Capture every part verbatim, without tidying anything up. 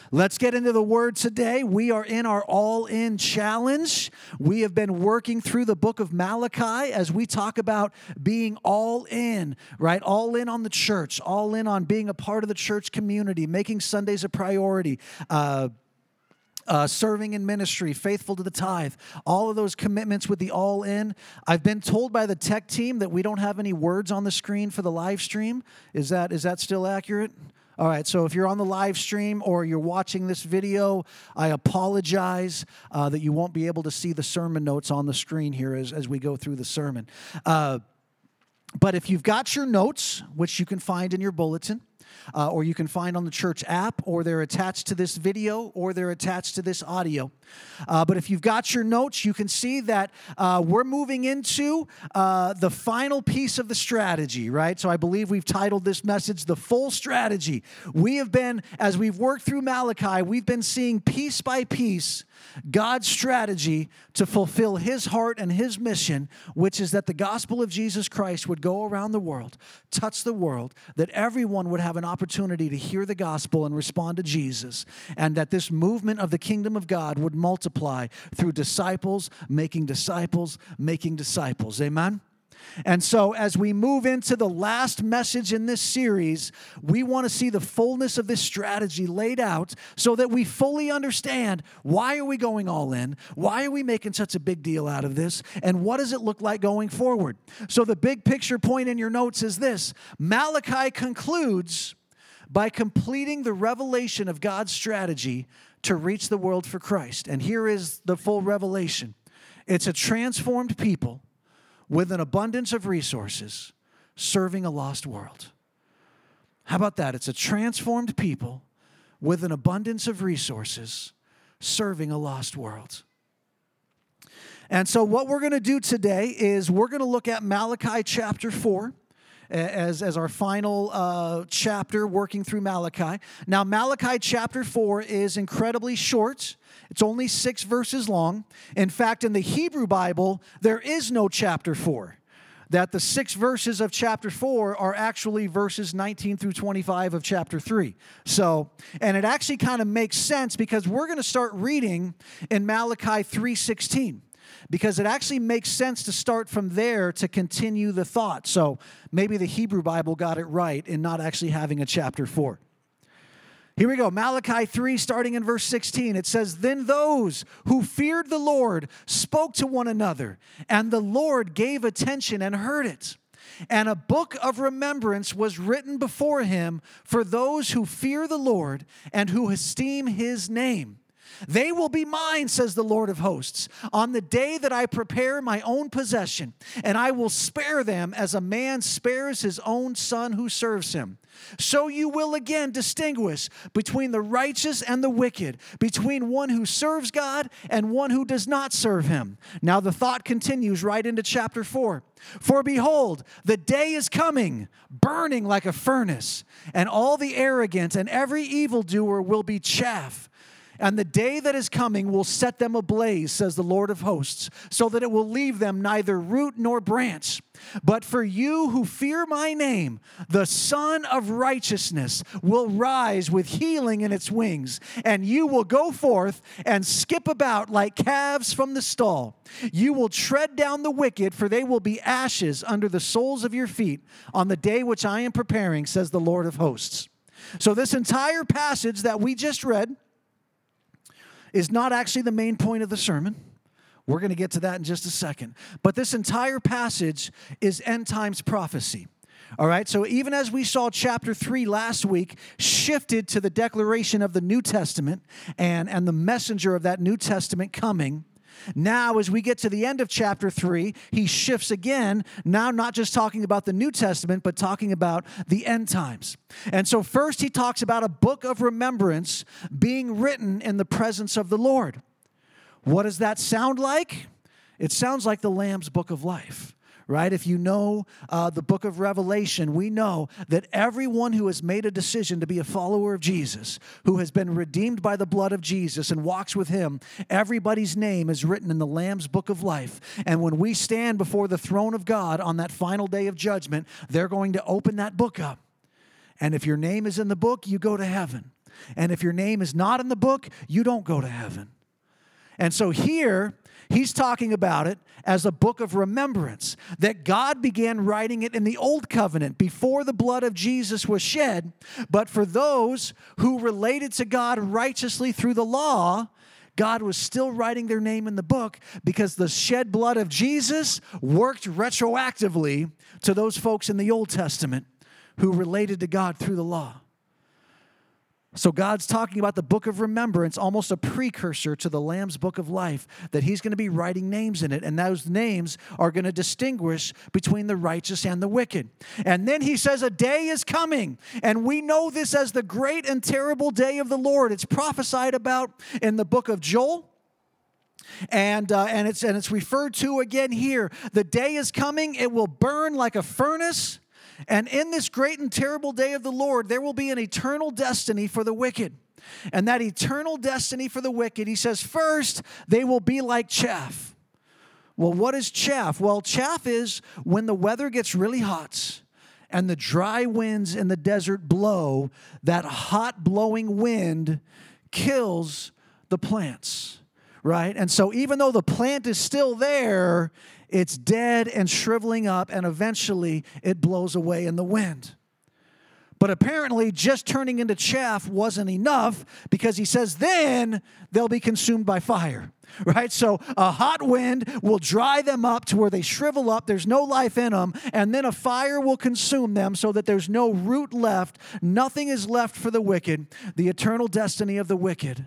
Let's get into the Word today. We are in our All-In Challenge. We have been working through the book of Malachi as we talk about being all in, right? All in on the church, all in on being a part of the church community, making Sundays a priority, uh, Uh, serving in ministry, faithful to the tithe, all of those commitments with the all in. I've been told by the tech team that we don't have any words on the screen for the live stream. Is that is that still accurate? All right, so if you're on the live stream or you're watching this video, I apologize uh, that you won't be able to see the sermon notes on the screen here as, as we go through the sermon. Uh, but if you've got your notes, which you can find in your bulletin, Uh, or you can find on the church app, or they're attached to this video, or they're attached to this audio. Uh, but if you've got your notes, you can see that uh, we're moving into uh, the final piece of the strategy, right? So I believe we've titled this message, The Full Strategy. We have been, as we've worked through Malachi, we've been seeing piece by piece God's strategy to fulfill His heart and His mission, which is that the gospel of Jesus Christ would go around the world, touch the world, that everyone would have an opportunity to hear the gospel and respond to Jesus, and that this movement of the kingdom of God would multiply through disciples, making disciples, making disciples. Amen? And so as we move into the last message in this series, we want to see the fullness of this strategy laid out so that we fully understand, why are we going all in? Why are we making such a big deal out of this? And what does it look like going forward? So the big picture point in your notes is this: Malachi concludes by completing the revelation of God's strategy to reach the world for Christ. And here is the full revelation. It's a transformed people with an abundance of resources, serving a lost world. How about that? It's a transformed people with an abundance of resources, serving a lost world. And so what we're going to do today is we're going to look at Malachi chapter four as, as our final uh, chapter working through Malachi. Now, Malachi chapter four is incredibly short. It's only six verses long. In fact, in the Hebrew Bible, there is no chapter four. That the six verses of chapter four are actually verses nineteen through twenty-five of chapter three. So, and it actually kind of makes sense because we're going to start reading in Malachi three sixteen. Because it actually makes sense to start from there to continue the thought. So maybe the Hebrew Bible got it right in not actually having a chapter four. Here we go, Malachi three, starting in verse sixteen. It says, "Then those who feared the Lord spoke to one another, and the Lord gave attention and heard it. And a book of remembrance was written before Him for those who fear the Lord and who esteem His name. They will be mine, says the Lord of hosts, on the day that I prepare my own possession, and I will spare them as a man spares his own son who serves him. So you will again distinguish between the righteous and the wicked, between one who serves God and one who does not serve Him." Now the thought continues right into chapter four. "For behold, the day is coming, burning like a furnace, and all the arrogant and every evildoer will be chaff. And the day that is coming will set them ablaze, says the Lord of hosts, so that it will leave them neither root nor branch. But for you who fear my name, the Son of Righteousness will rise with healing in its wings, and you will go forth and skip about like calves from the stall. You will tread down the wicked, for they will be ashes under the soles of your feet on the day which I am preparing, says the Lord of hosts." So this entire passage that we just read is not actually the main point of the sermon. We're going to get to that in just a second. But this entire passage is end times prophecy. All right, so even as we saw chapter three last week shifted to the declaration of the New Testament and, and the messenger of that New Testament coming, now as we get to the end of chapter three, he shifts again, now not just talking about the New Testament, but talking about the end times. And so first he talks about a book of remembrance being written in the presence of the Lord. What does that sound like? It sounds like the Lamb's book of life. Right? If you know uh, the book of Revelation, we know that everyone who has made a decision to be a follower of Jesus, who has been redeemed by the blood of Jesus and walks with Him, everybody's name is written in the Lamb's book of life. And when we stand before the throne of God on that final day of judgment, they're going to open that book up. And if your name is in the book, you go to heaven. And if your name is not in the book, you don't go to heaven. And so here, he's talking about it as a book of remembrance, that God began writing it in the old covenant before the blood of Jesus was shed. But for those who related to God righteously through the law, God was still writing their name in the book because the shed blood of Jesus worked retroactively to those folks in the Old Testament who related to God through the law. So God's talking about the book of remembrance, almost a precursor to the Lamb's book of life, that he's going to be writing names in it. And those names are going to distinguish between the righteous and the wicked. And then he says a day is coming. And we know this as the great and terrible day of the Lord. It's prophesied about in the book of Joel. And uh, and it's and it's referred to again here. The day is coming. It will burn like a furnace. And in this great and terrible day of the Lord, there will be an eternal destiny for the wicked. And that eternal destiny for the wicked, he says, first, they will be like chaff. Well, what is chaff? Well, chaff is when the weather gets really hot and the dry winds in the desert blow, that hot blowing wind kills the plants, right? And so even though the plant is still there, it's dead and shriveling up, and eventually it blows away in the wind. But apparently just turning into chaff wasn't enough, because he says then they'll be consumed by fire, right? So a hot wind will dry them up to where they shrivel up, there's no life in them, and then a fire will consume them so that there's no root left, nothing is left for the wicked. The eternal destiny of the wicked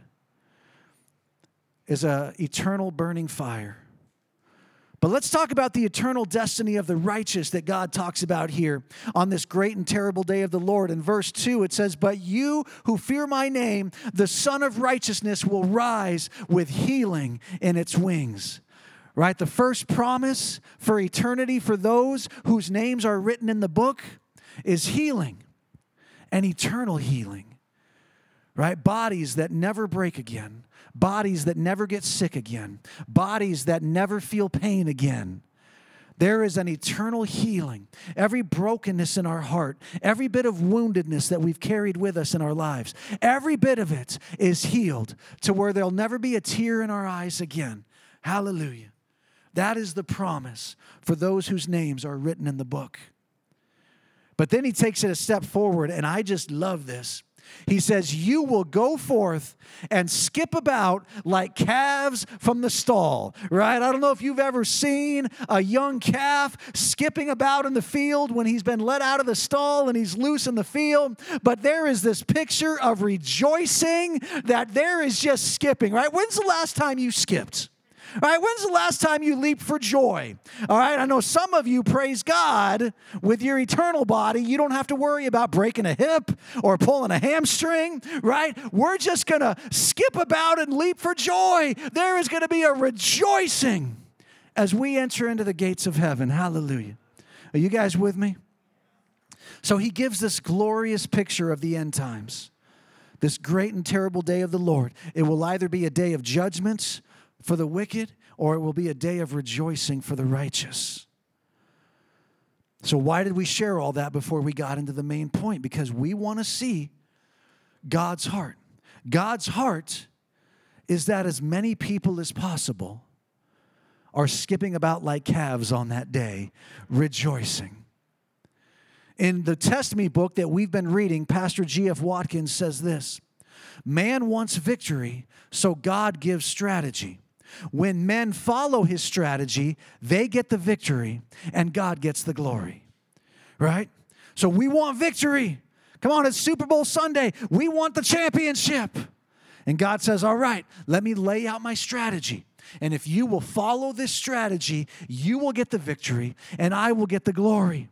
is an eternal burning fire. But let's talk about the eternal destiny of the righteous that God talks about here on this great and terrible day of the Lord. In verse two, it says, "But you who fear my name, the Son of Righteousness will rise with healing in its wings." Right? The first promise for eternity for those whose names are written in the book is healing, and eternal healing. Right? Bodies that never break again. Bodies that never get sick again. Bodies that never feel pain again. There is an eternal healing. Every brokenness in our heart, every bit of woundedness that we've carried with us in our lives, every bit of it is healed to where there'll never be a tear in our eyes again. Hallelujah. That is the promise for those whose names are written in the book. But then he takes it a step forward, and I just love this. He says, you will go forth and skip about like calves from the stall, right? I don't know if you've ever seen a young calf skipping about in the field when he's been let out of the stall and he's loose in the field, but there is this picture of rejoicing that there is just skipping, right? When's the last time you skipped? All right, when's the last time you leaped for joy? All right, I know some of you, praise God, with your eternal body, you don't have to worry about breaking a hip or pulling a hamstring, right? We're just going to skip about and leap for joy. There is going to be a rejoicing as we enter into the gates of heaven. Hallelujah. Are you guys with me? So he gives this glorious picture of the end times, this great and terrible day of the Lord. It will either be a day of judgments for the wicked, or it will be a day of rejoicing for the righteous. So why did we share all that before we got into the main point? Because we want to see God's heart. God's heart is that as many people as possible are skipping about like calves on that day, rejoicing. In the Test Me book that we've been reading, Pastor G F Watkins says this: man wants victory, so God gives strategy. When men follow his strategy, they get the victory and God gets the glory, right? So we want victory. Come on, it's Super Bowl Sunday. We want the championship. And God says, all right, let me lay out my strategy. And if you will follow this strategy, you will get the victory and I will get the glory.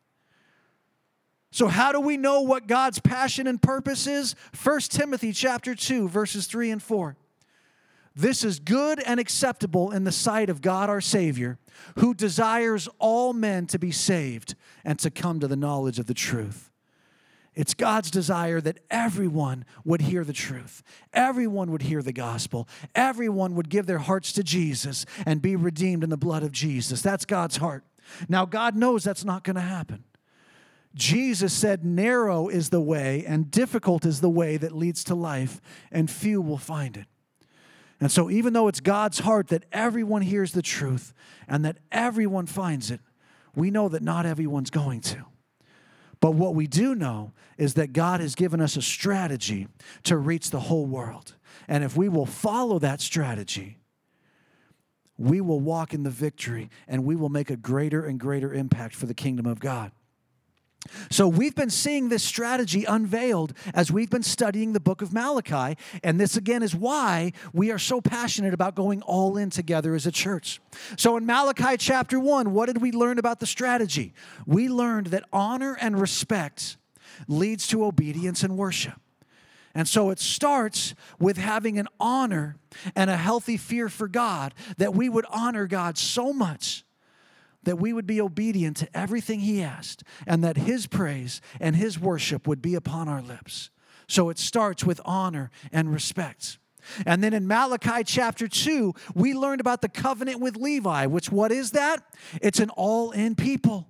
So how do we know what God's passion and purpose is? First Timothy chapter two, verses three and four. This is good and acceptable in the sight of God our Savior, who desires all men to be saved and to come to the knowledge of the truth. It's God's desire that everyone would hear the truth. Everyone would hear the gospel. Everyone would give their hearts to Jesus and be redeemed in the blood of Jesus. That's God's heart. Now, God knows that's not going to happen. Jesus said, narrow is the way and difficult is the way that leads to life, and few will find it. And so even though it's God's heart that everyone hears the truth and that everyone finds it, we know that not everyone's going to. But what we do know is that God has given us a strategy to reach the whole world. And if we will follow that strategy, we will walk in the victory and we will make a greater and greater impact for the kingdom of God. So we've been seeing this strategy unveiled as we've been studying the book of Malachi, and this again is why we are so passionate about going all in together as a church. So in Malachi chapter one, what did we learn about the strategy? We learned that honor and respect leads to obedience and worship. And so it starts with having an honor and a healthy fear for God, that we would honor God so much that we would be obedient to everything He asked, and that His praise and His worship would be upon our lips. So it starts with honor and respect. And then in Malachi chapter two, we learned about the covenant with Levi, which what is that? It's an all-in people.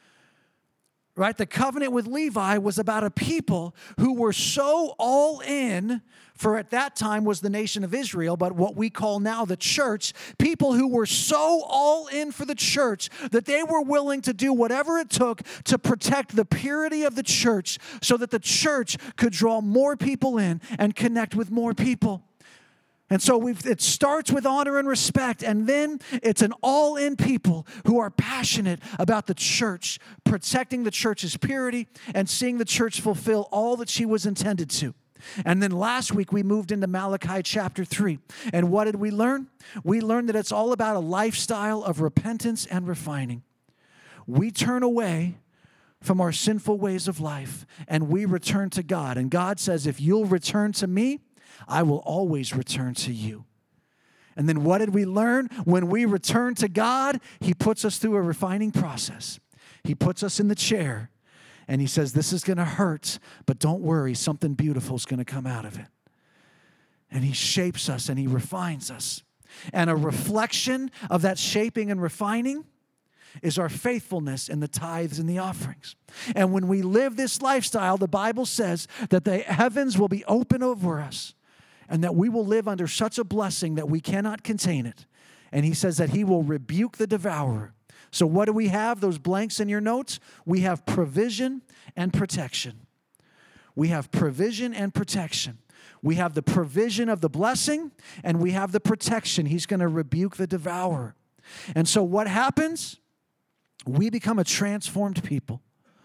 Right? The covenant with Levi was about a people who were so all in, for at that time was the nation of Israel, but what we call now the church, people who were so all in for the church that they were willing to do whatever it took to protect the purity of the church so that the church could draw more people in and connect with more people. And so we've, it starts with honor and respect, and then it's an all-in people who are passionate about the church, protecting the church's purity and seeing the church fulfill all that she was intended to. And then last week we moved into Malachi chapter three. And what did we learn? We learned that it's all about a lifestyle of repentance and refining. We turn away from our sinful ways of life and we return to God. And God says, if you'll return to me, I will always return to you. And then what did we learn? When we return to God, He puts us through a refining process. He puts us in the chair, and He says, this is going to hurt, but don't worry, something beautiful is going to come out of it. And He shapes us, and He refines us. And a reflection of that shaping and refining is our faithfulness in the tithes and the offerings. And when we live this lifestyle, the Bible says that the heavens will be open over us, and that we will live under such a blessing that we cannot contain it. And He says that He will rebuke the devourer. So what do we have? Those blanks in your notes? We have provision and protection. We have provision and protection. We have the provision of the blessing, and we have the protection. He's going to rebuke the devourer. And so what happens? We become a transformed people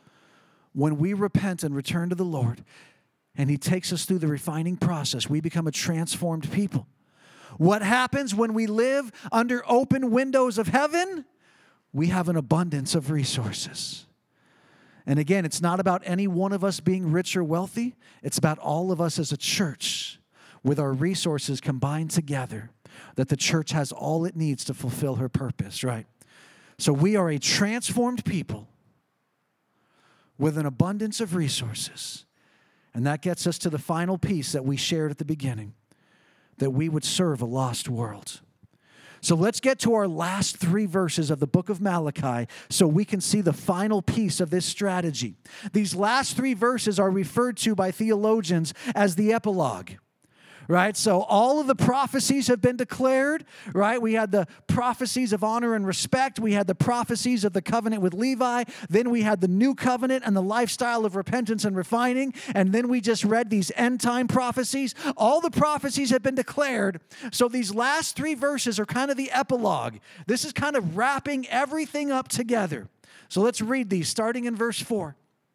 when we repent and return to the Lord. And He takes us through the refining process. We become a transformed people. What happens when we live under open windows of heaven? We have an abundance of resources. And again, it's not about any one of us being rich or wealthy. It's about all of us as a church with our resources combined together, that the church has all it needs to fulfill her purpose, right? So we are a transformed people with an abundance of resources. And that gets us to the final piece that we shared at the beginning, that we would serve a lost world. So let's get to our last three verses of the book of Malachi so we can see the final piece of this strategy. These last three verses are referred to by theologians as the epilogue. Right? So all of the prophecies have been declared, right? We had the prophecies of honor and respect. We had the prophecies of the covenant with Levi. Then we had the new covenant and the lifestyle of repentance and refining. And then we just read these end time prophecies. All the prophecies have been declared. So these last three verses are kind of the epilogue. This is kind of wrapping everything up together. So let's read these, starting in verse four.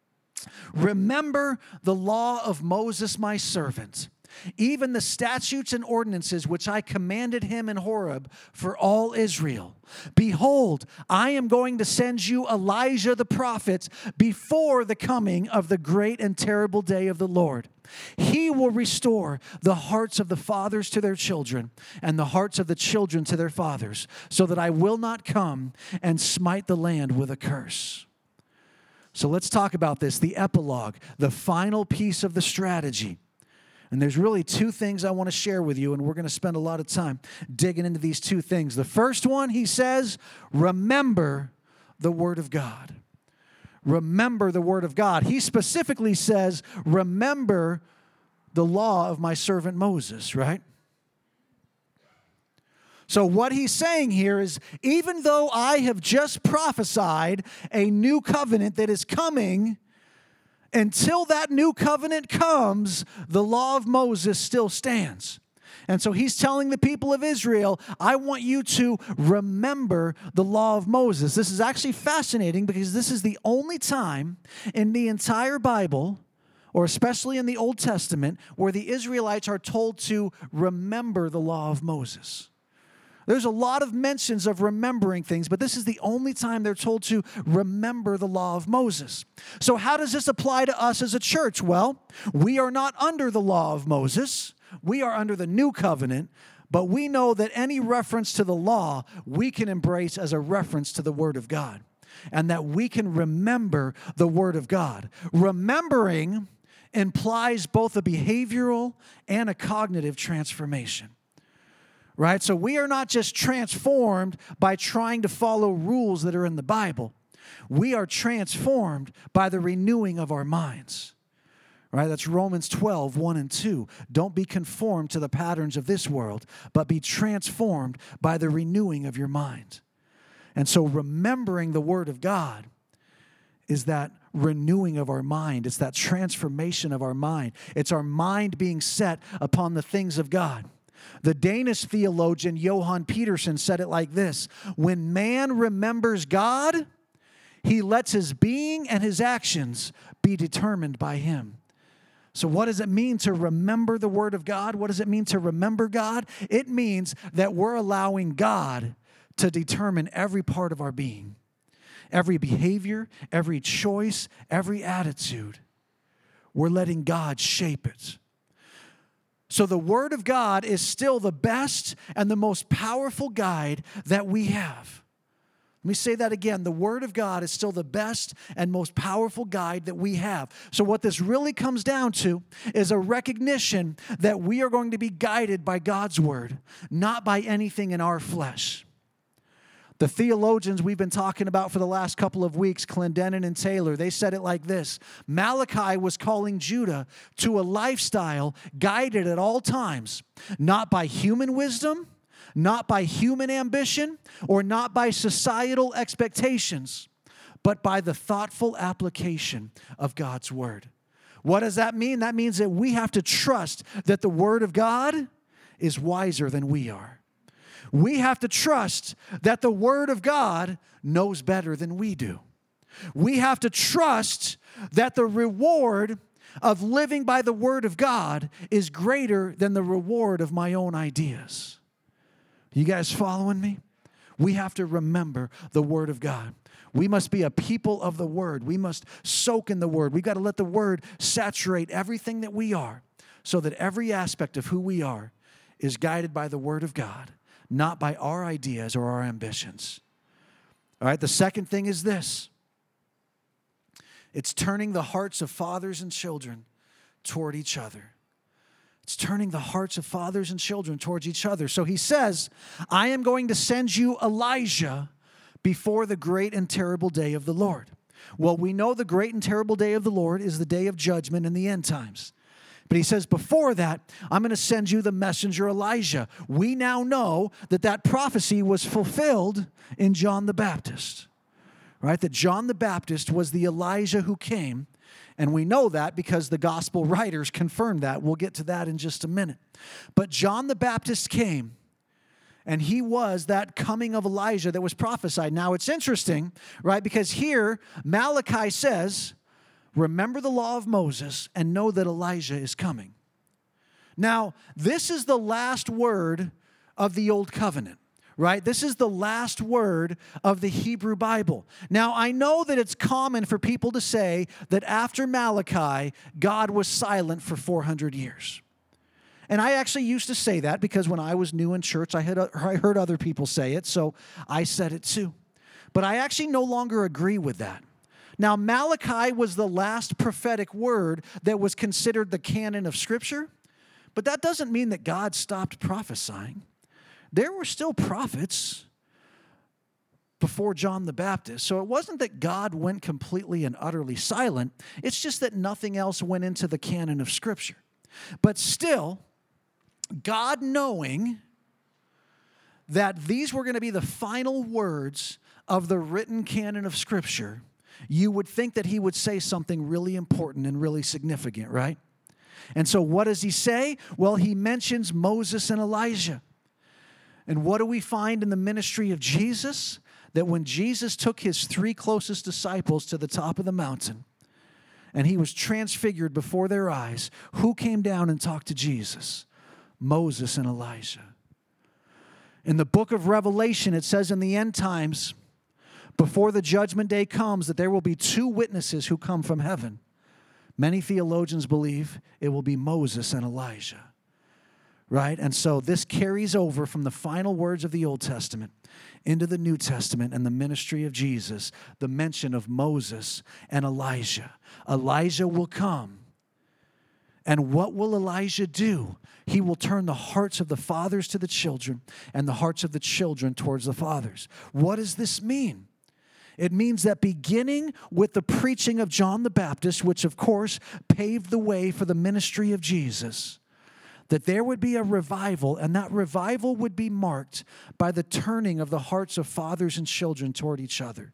Remember the law of Moses, my servant, even the statutes and ordinances which I commanded him in Horeb for all Israel. Behold, I am going to send you Elijah the prophet before the coming of the great and terrible day of the Lord. He will restore the hearts of the fathers to their children and the hearts of the children to their fathers, so that I will not come and smite the land with a curse. So let's talk about this, the epilogue, the final piece of the strategy. And there's really two things I want to share with you, and we're going to spend a lot of time digging into these two things. The first one, he says, remember the word of God. remember the word of God. He specifically says, remember the law of my servant Moses, right? So what he's saying here is, even though I have just prophesied a new covenant that is coming, until that new covenant comes, the law of Moses still stands. And so he's telling the people of Israel, I want you to remember the law of Moses. This is actually fascinating because this is the only time in the entire Bible, or especially in the Old Testament, where the Israelites are told to remember the law of Moses. There's a lot of mentions of remembering things, but this is the only time they're told to remember the law of Moses. So how does this apply to us as a church? Well, we are not under the law of Moses. We are under the new covenant, but we know that any reference to the law we can embrace as a reference to the Word of God, and that we can remember the Word of God. Remembering implies both a behavioral and a cognitive transformation. Right? So we are not just transformed by trying to follow rules that are in the Bible. We are transformed by the renewing of our minds. Right? That's Romans twelve, one and two. Don't be conformed to the patterns of this world, but be transformed by the renewing of your mind. And so remembering the Word of God is that renewing of our mind. It's that transformation of our mind. It's our mind being set upon the things of God. The Danish theologian Johan Peterson said it like this: when man remembers God, he lets his being and his actions be determined by him. So what does it mean to remember the Word of God? What does it mean to remember God? It means that we're allowing God to determine every part of our being, every behavior, every choice, every attitude. We're letting God shape it. So the Word of God is still the best and the most powerful guide that we have. Let me say that again. The Word of God is still the best and most powerful guide that we have. So what this really comes down to is a recognition that we are going to be guided by God's Word, not by anything in our flesh. The theologians we've been talking about for the last couple of weeks, Clendenin and Taylor, they said it like this: Malachi was calling Judah to a lifestyle guided at all times, not by human wisdom, not by human ambition, or not by societal expectations, but by the thoughtful application of God's Word. What does that mean? That means that we have to trust that the Word of God is wiser than we are. We have to trust that the Word of God knows better than we do. We have to trust that the reward of living by the Word of God is greater than the reward of my own ideas. You guys following me? We have to remember the Word of God. We must be a people of the Word. We must soak in the Word. We've got to let the Word saturate everything that we are, so that every aspect of who we are is guided by the Word of God, not by our ideas or our ambitions. All right, the second thing is this. It's turning the hearts of fathers and children toward each other. It's turning the hearts of fathers and children towards each other. So he says, I am going to send you Elijah before the great and terrible day of the Lord. Well, we know the great and terrible day of the Lord is the day of judgment in the end times. But he says, before that, I'm going to send you the messenger Elijah. We now know that that prophecy was fulfilled in John the Baptist, right? That John the Baptist was the Elijah who came. And we know that because the gospel writers confirmed that. We'll get to that in just a minute. But John the Baptist came, and he was that coming of Elijah that was prophesied. Now, it's interesting, right? Because here, Malachi says, remember the law of Moses and know that Elijah is coming. Now, this is the last word of the Old Covenant, right? This is the last word of the Hebrew Bible. Now, I know that it's common for people to say that after Malachi, God was silent for four hundred years. And I actually used to say that because when I was new in church, I had I heard other people say it, so I said it too. But I actually no longer agree with that. Now, Malachi was the last prophetic word that was considered the canon of Scripture, but that doesn't mean that God stopped prophesying. There were still prophets before John the Baptist. So it wasn't that God went completely and utterly silent. It's just that nothing else went into the canon of Scripture. But still, God knowing that these were going to be the final words of the written canon of Scripture, you would think that he would say something really important and really significant, right? And so what does he say? Well, he mentions Moses and Elijah. And what do we find in the ministry of Jesus? That when Jesus took his three closest disciples to the top of the mountain and he was transfigured before their eyes, who came down and talked to Jesus? Moses and Elijah. In the book of Revelation, it says in the end times, before the judgment day comes, that there will be two witnesses who come from heaven. Many theologians believe it will be Moses and Elijah. Right? And so this carries over from the final words of the Old Testament into the New Testament and the ministry of Jesus, the mention of Moses and Elijah. Elijah will come. And what will Elijah do? He will turn the hearts of the fathers to the children and the hearts of the children towards the fathers. What does this mean? It means that beginning with the preaching of John the Baptist, which of course paved the way for the ministry of Jesus, that there would be a revival, and that revival would be marked by the turning of the hearts of fathers and children toward each other.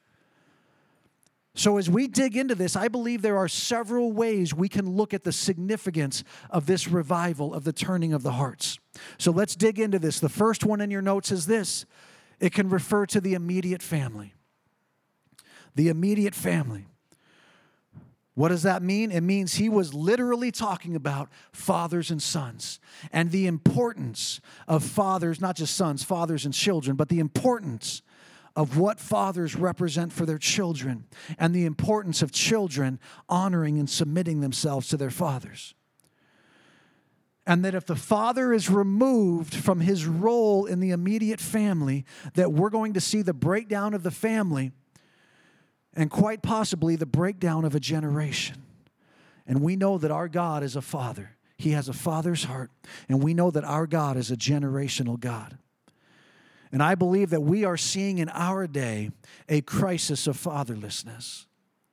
So as we dig into this, I believe there are several ways we can look at the significance of this revival, of the turning of the hearts. So let's dig into this. The first one in your notes is this. It can refer to the immediate family. The immediate family. What does that mean? It means he was literally talking about fathers and sons and the importance of fathers, not just sons, fathers and children, but the importance of what fathers represent for their children and the importance of children honoring and submitting themselves to their fathers. And that if the father is removed from his role in the immediate family, that we're going to see the breakdown of the family and quite possibly the breakdown of a generation. And we know that our God is a father. He has a father's heart. And we know that our God is a generational God. And I believe that we are seeing in our day a crisis of fatherlessness.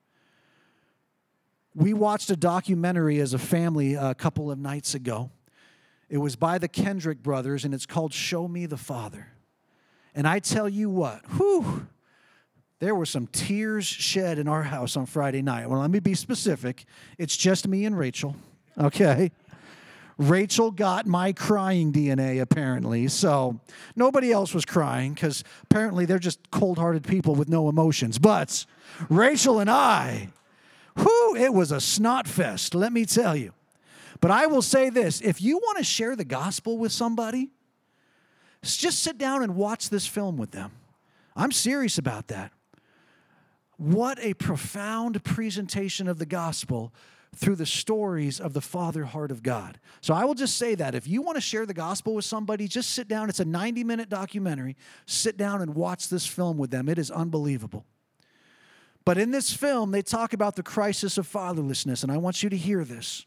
We watched a documentary as a family a couple of nights ago. It was by the Kendrick brothers, and it's called Show Me the Father. And I tell you what, whew, there were some tears shed in our house on Friday night. Well, let me be specific. It's just me and Rachel, okay? Rachel got my crying D N A, apparently. So nobody else was crying because apparently they're just cold-hearted people with no emotions. But Rachel and I, whew, it was a snot fest, let me tell you. But I will say this. If you want to share the gospel with somebody, just sit down and watch this film with them. I'm serious about that. What a profound presentation of the gospel through the stories of the Father heart of God. So I will just say that if you want to share the gospel with somebody, just sit down. It's a ninety-minute documentary. Sit down and watch this film with them. It is unbelievable. But in this film, they talk about the crisis of fatherlessness, and I want you to hear this.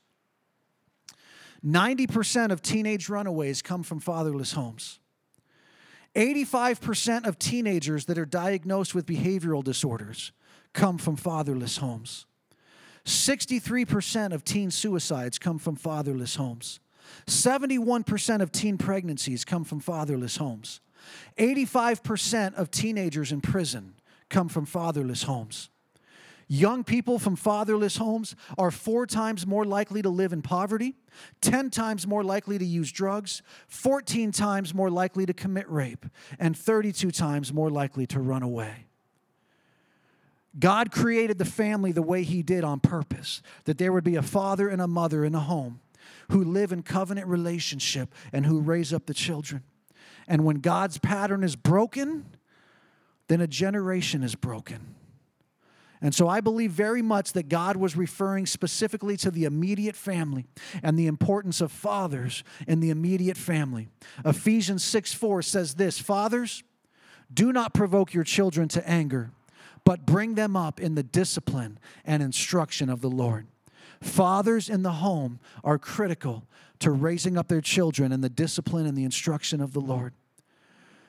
ninety percent of teenage runaways come from fatherless homes. eighty-five percent of teenagers that are diagnosed with behavioral disorders come from fatherless homes. sixty-three percent of teen suicides come from fatherless homes. seventy-one percent of teen pregnancies come from fatherless homes. eighty-five percent of teenagers in prison come from fatherless homes. Young people from fatherless homes are four times more likely to live in poverty, ten times more likely to use drugs, fourteen times more likely to commit rape, and thirty-two times more likely to run away. God created the family the way He did on purpose, that there would be a father and a mother in a home who live in covenant relationship and who raise up the children. And when God's pattern is broken, then a generation is broken. And so I believe very much that God was referring specifically to the immediate family and the importance of fathers in the immediate family. Ephesians six four says this, "Fathers, do not provoke your children to anger, but bring them up in the discipline and instruction of the Lord." Fathers in the home are critical to raising up their children in the discipline and the instruction of the Lord.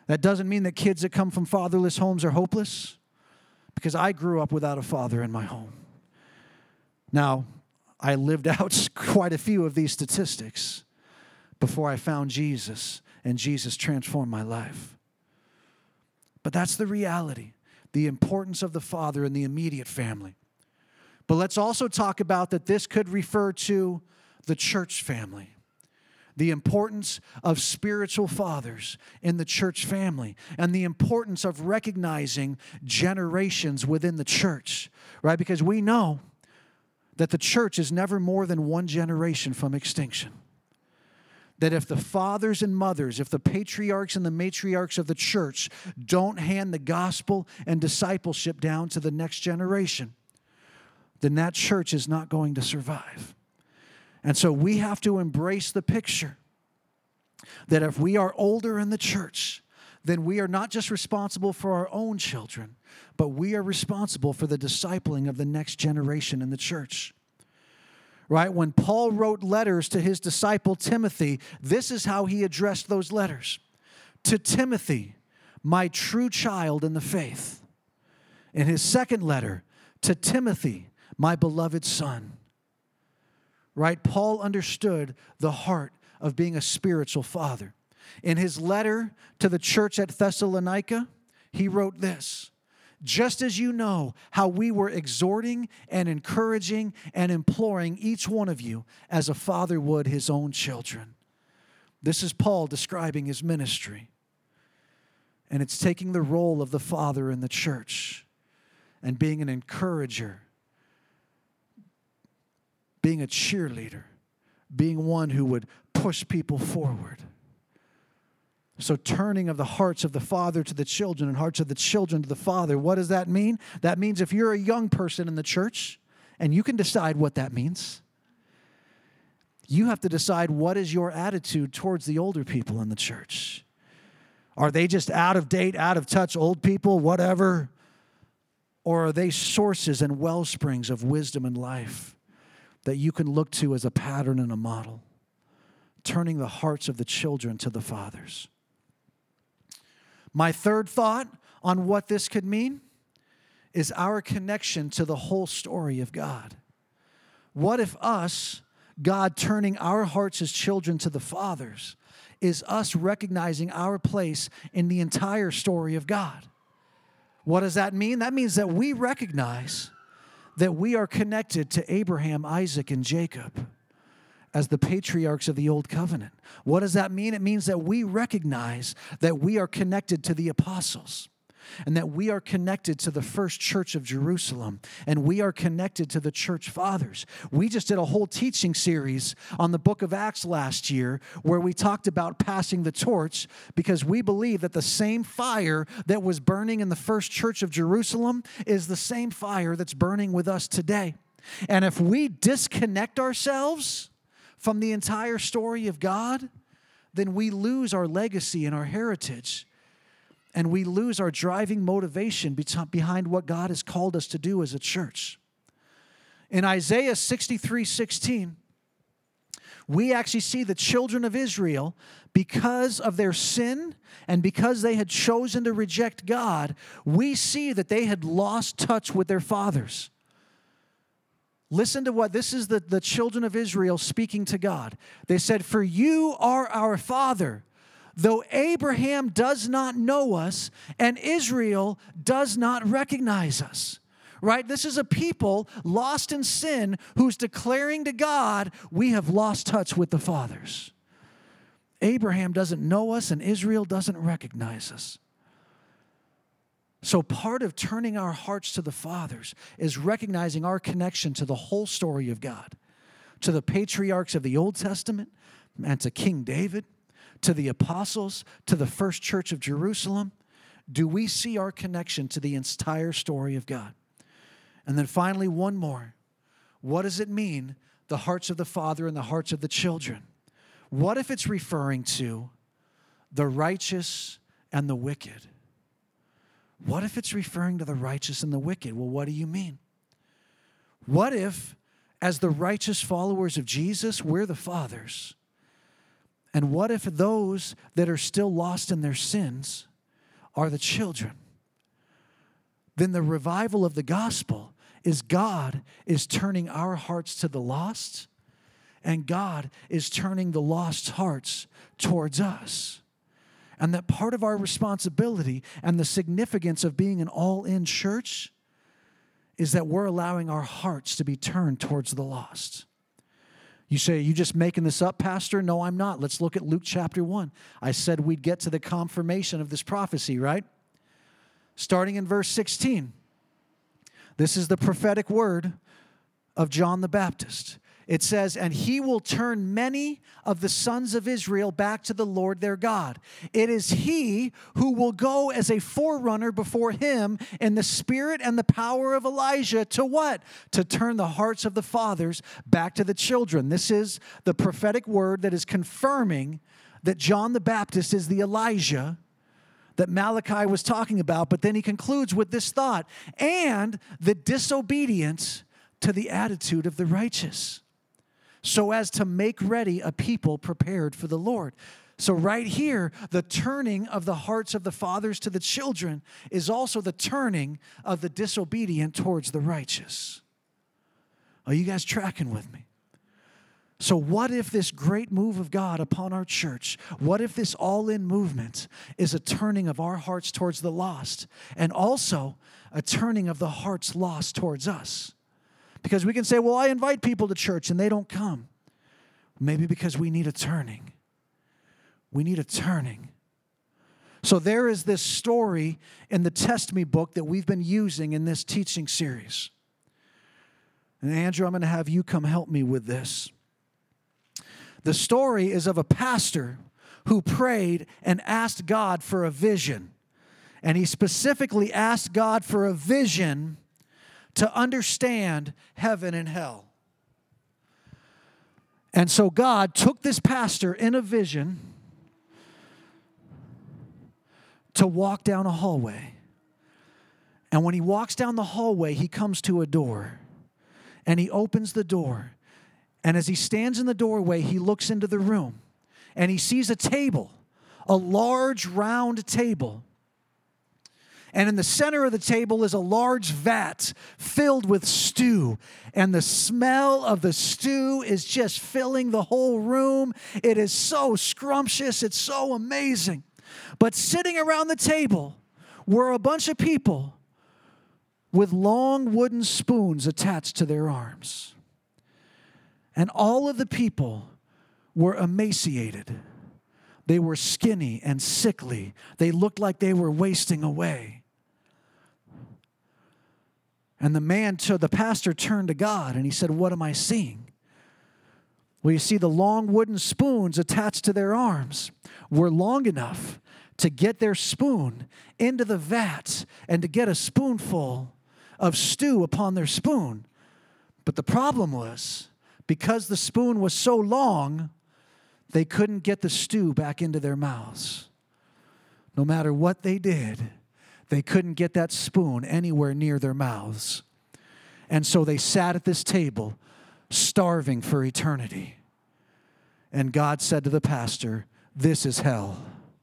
That doesn't mean that kids that come from fatherless homes are hopeless, because I grew up without a father in my home. Now, I lived out quite a few of these statistics before I found Jesus, and Jesus transformed my life. But that's the reality, the importance of the father in the immediate family. But let's also talk about that this could refer to the church family. The importance of spiritual fathers in the church family, and the importance of recognizing generations within the church, right? Because we know that the church is never more than one generation from extinction. That if the fathers and mothers, if the patriarchs and the matriarchs of the church don't hand the gospel and discipleship down to the next generation, then that church is not going to survive. And so we have to embrace the picture that if we are older in the church, then we are not just responsible for our own children, but we are responsible for the discipling of the next generation in the church. Right? When Paul wrote letters to his disciple Timothy, this is how he addressed those letters. To Timothy, my true child in the faith. In his second letter, to Timothy, my beloved son. Right? Paul understood the heart of being a spiritual father. In his letter to the church at Thessalonica, he wrote this: just as you know how we were exhorting and encouraging and imploring each one of you as a father would his own children. This is Paul describing his ministry. And it's taking the role of the father in the church and being an encourager, being a cheerleader, being one who would push people forward. So turning of the hearts of the father to the children and hearts of the children to the father, what does that mean? That means if you're a young person in the church, and you can decide what that means, you have to decide what is your attitude towards the older people in the church. Are they just out of date, out of touch, old people, whatever? Or are they sources and well springs of wisdom and life that you can look to as a pattern and a model? Turning the hearts of the children to the fathers. My third thought on what this could mean is our connection to the whole story of God. What if us, God turning our hearts as children to the fathers, is us recognizing our place in the entire story of God? What does that mean? That means that we recognize that we are connected to Abraham, Isaac, and Jacob as the patriarchs of the Old Covenant. What does that mean? It means that we recognize that we are connected to the apostles, and that we are connected to the first church of Jerusalem, and we are connected to the church fathers. We just did a whole teaching series on the book of Acts last year where we talked about passing the torch, because we believe that the same fire that was burning in the first church of Jerusalem is the same fire that's burning with us today. And if we disconnect ourselves from the entire story of God, then we lose our legacy and our heritage. And we lose our driving motivation behind what God has called us to do as a church. In Isaiah sixty-three sixteen, we actually see the children of Israel, because of their sin and because they had chosen to reject God, we see that they had lost touch with their fathers. Listen to what, this is the, the children of Israel speaking to God. They said, "For you are our father, though Abraham does not know us and Israel does not recognize us." Right? This is a people lost in sin who's declaring to God, we have lost touch with the fathers. Abraham doesn't know us and Israel doesn't recognize us. So part of turning our hearts to the fathers is recognizing our connection to the whole story of God, to the patriarchs of the Old Testament and to King David, to the apostles, to the first church of Jerusalem. Do we see our connection to the entire story of God? And then finally, one more. What does it mean, the hearts of the father and the hearts of the children? What if it's referring to the righteous and the wicked? What if it's referring to the righteous and the wicked? Well, what do you mean? What if, as the righteous followers of Jesus, we're the fathers? And what if those that are still lost in their sins are the children. Then the revival of the gospel is God is turning our hearts to the lost, and God is turning the lost hearts towards us. And that part of our responsibility and the significance of being an all-in church is that we're allowing our hearts to be turned towards the lost. You say, are you just making this up, Pastor? No, I'm not. Let's look at Luke chapter one. I said we'd get to the confirmation of this prophecy, right? Starting in verse sixteen. This is the prophetic word of John the Baptist. It says, and he will turn many of the sons of Israel back to the Lord their God. It is he who will go as a forerunner before him in the spirit and the power of Elijah to what? To turn the hearts of the fathers back to the children. This is the prophetic word that is confirming that John the Baptist is the Elijah that Malachi was talking about. But then he concludes with this thought, and the disobedience to the attitude of the righteous, so as to make ready a people prepared for the Lord. So right here, the turning of the hearts of the fathers to the children is also the turning of the disobedient towards the righteous. Are you guys tracking with me? So what if this great move of God upon our church, what if this all-in movement is a turning of our hearts towards the lost, and also a turning of the hearts lost towards us? Because we can say, well, I invite people to church and they don't come. Maybe because we need a turning. We need a turning. So there is this story in the Test Me book that we've been using in this teaching series. And Andrew, I'm going to have you come help me with this. The story is of a pastor who prayed and asked God for a vision. And he specifically asked God for a vision to understand heaven and hell. And so God took this pastor in a vision to walk down a hallway. And when he walks down the hallway, he comes to a door. And he opens the door. And as he stands in the doorway, he looks into the room. And he sees a table, a large round table. And in the center of the table is a large vat filled with stew. And the smell of the stew is just filling the whole room. It is so scrumptious. It's so amazing. But sitting around the table were a bunch of people with long wooden spoons attached to their arms. And all of the people were emaciated. They were skinny and sickly. They looked like they were wasting away. And the man, so the pastor turned to God and he said, what am I seeing? Well, you see, the long wooden spoons attached to their arms were long enough to get their spoon into the vat and to get a spoonful of stew upon their spoon. But the problem was, because the spoon was so long, they couldn't get the stew back into their mouths. No matter what they did, they couldn't get that spoon anywhere near their mouths. And so they sat at this table, starving for eternity. And God said to the pastor, this is hell.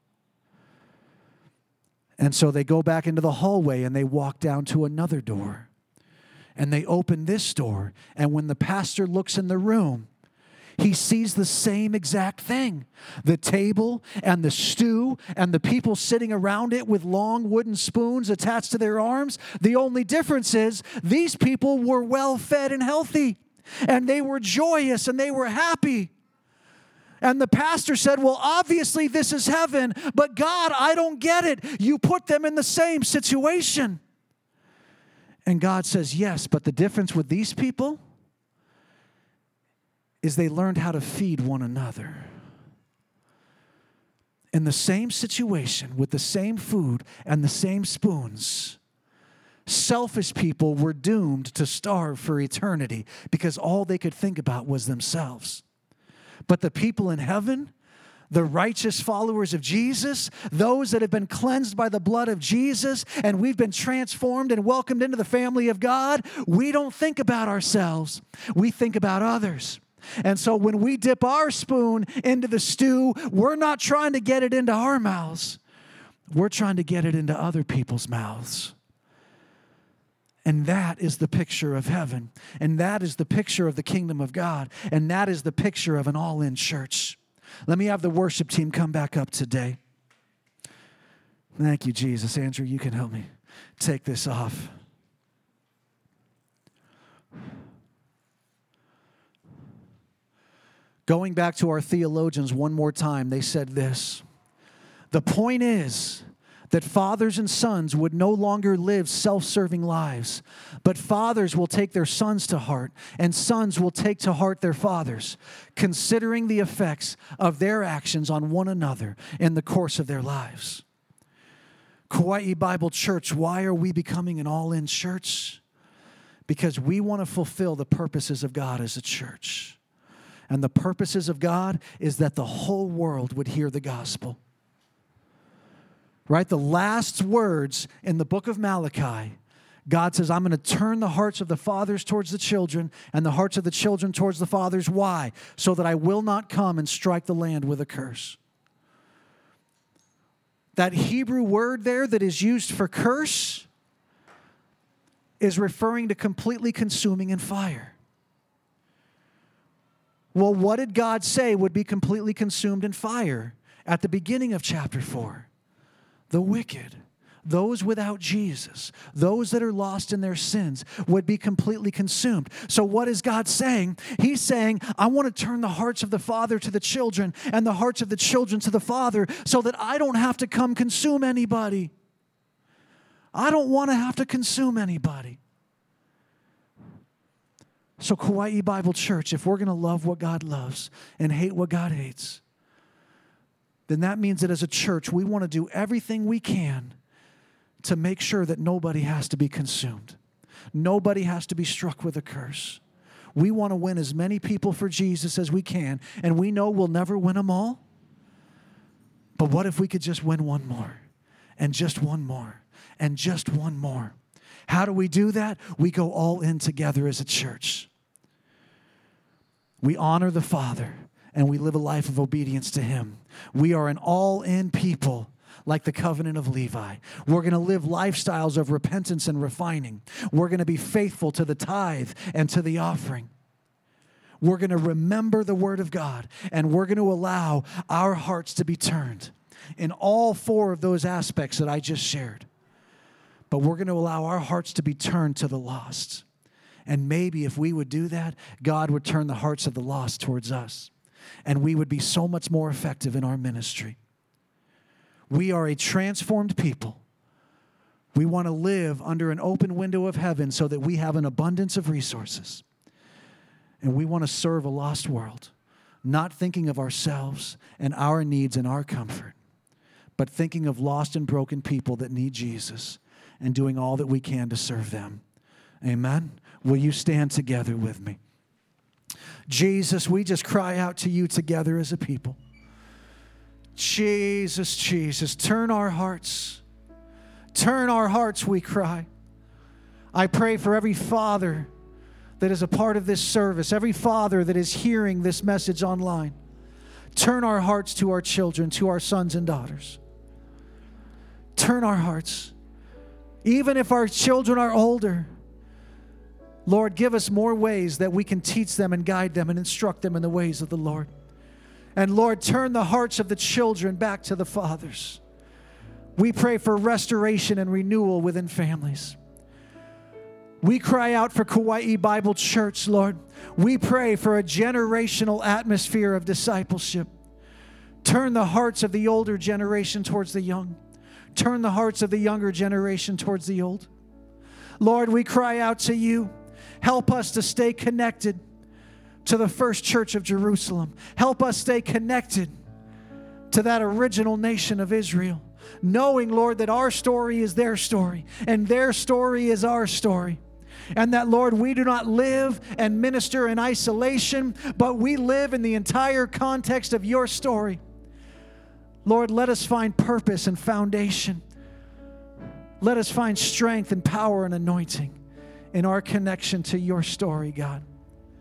And so they go back into the hallway and they walk down to another door. And they open this door. And when the pastor looks in the room, he sees the same exact thing. The table and the stew and the people sitting around it with long wooden spoons attached to their arms. The only difference is these people were well fed and healthy. And they were joyous and they were happy. And the pastor said, well, obviously this is heaven. But God, I don't get it. You put them in the same situation. And God says, yes, but the difference with these people is they learned how to feed one another. In the same situation, with the same food and the same spoons, selfish people were doomed to starve for eternity because all they could think about was themselves. But the people in heaven, the righteous followers of Jesus, those that have been cleansed by the blood of Jesus, and we've been transformed and welcomed into the family of God, we don't think about ourselves. We think about others. And so when we dip our spoon into the stew, we're not trying to get it into our mouths. We're trying to get it into other people's mouths. And that is the picture of heaven. And that is the picture of the kingdom of God. And that is the picture of an all-in church. Let me have the worship team come back up today. Thank you, Jesus. Andrew, you can help me take this off. Going back to our theologians one more time, they said this. The point is that fathers and sons would no longer live self-serving lives, but fathers will take their sons to heart, and sons will take to heart their fathers, considering the effects of their actions on one another in the course of their lives. Kauai Bible Church, why are we becoming an all-in church? Because we want to fulfill the purposes of God as a church. And the purposes of God is that the whole world would hear the gospel. Right? The last words in the book of Malachi, God says, I'm going to turn the hearts of the fathers towards the children and the hearts of the children towards the fathers. Why? So that I will not come and strike the land with a curse. That Hebrew word there that is used for curse is referring to completely consuming in fire. Well, what did God say would be completely consumed in fire at the beginning of chapter four? The wicked, those without Jesus, those that are lost in their sins would be completely consumed. So what is God saying? He's saying, I want to turn the hearts of the father to the children and the hearts of the children to the father so that I don't have to come consume anybody. I don't want to have to consume anybody. So Kauai Bible Church, if we're going to love what God loves and hate what God hates, then that means that as a church, we want to do everything we can to make sure that nobody has to be consumed. Nobody has to be struck with a curse. We want to win as many people for Jesus as we can, and we know we'll never win them all. But what if we could just win one more, and just one more, and just one more? How do we do that? We go all in together as a church. We honor the Father, and we live a life of obedience to Him. We are an all-in people like the covenant of Levi. We're going to live lifestyles of repentance and refining. We're going to be faithful to the tithe and to the offering. We're going to remember the Word of God, and we're going to allow our hearts to be turned in all four of those aspects that I just shared. But we're going to allow our hearts to be turned to the lost. And maybe if we would do that, God would turn the hearts of the lost towards us. And we would be so much more effective in our ministry. We are a transformed people. We want to live under an open window of heaven so that we have an abundance of resources. And we want to serve a lost world, not thinking of ourselves and our needs and our comfort, but thinking of lost and broken people that need Jesus and doing all that we can to serve them. Amen? Will you stand together with me? Jesus, we just cry out to you together as a people. Jesus, Jesus, turn our hearts. Turn our hearts, we cry. I pray for every father that is a part of this service, every father that is hearing this message online. Turn our hearts to our children, to our sons and daughters. Turn our hearts. Even if our children are older, Lord, give us more ways that we can teach them and guide them and instruct them in the ways of the Lord. And Lord, turn the hearts of the children back to the fathers. We pray for restoration and renewal within families. We cry out for Kauai Bible Church, Lord. We pray for a generational atmosphere of discipleship. Turn the hearts of the older generation towards the young. Turn the hearts of the younger generation towards the old. Lord, we cry out to you. Help us to stay connected to the first church of Jerusalem. Help us stay connected to that original nation of Israel, knowing, Lord, that our story is their story and their story is our story. And that, Lord, we do not live and minister in isolation, but we live in the entire context of your story. Lord, let us find purpose and foundation. Let us find strength and power and anointing in our connection to your story, God.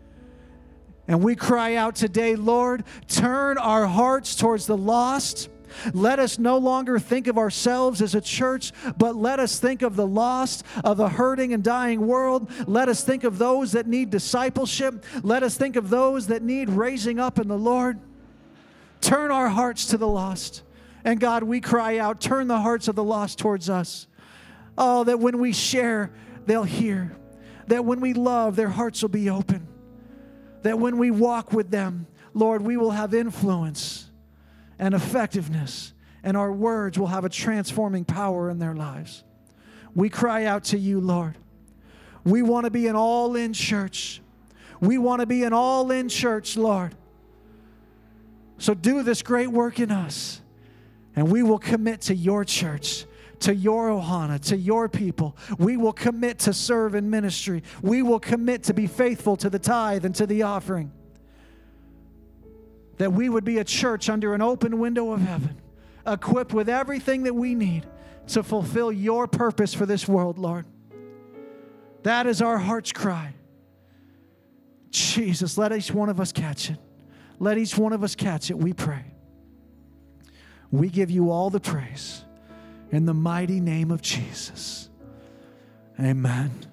And we cry out today, Lord, turn our hearts towards the lost. Let us no longer think of ourselves as a church, but let us think of the lost, of the hurting and dying world. Let us think of those that need discipleship. Let us think of those that need raising up in the Lord. Turn our hearts to the lost. And God, we cry out, turn the hearts of the lost towards us. Oh, that when we share, they'll hear. That when we love, their hearts will be open. That when we walk with them, Lord, we will have influence and effectiveness, and our words will have a transforming power in their lives. We cry out to you, Lord. We want to be an all-in church. We want to be an all-in church, Lord. So do this great work in us, and we will commit to your church, to your Ohana, to your people. We will commit to serve in ministry. We will commit to be faithful to the tithe and to the offering. That we would be a church under an open window of heaven, equipped with everything that we need to fulfill your purpose for this world, Lord. That is our heart's cry. Jesus, let each one of us catch it. Let each one of us catch it, we pray. We give you all the praise in the mighty name of Jesus. Amen.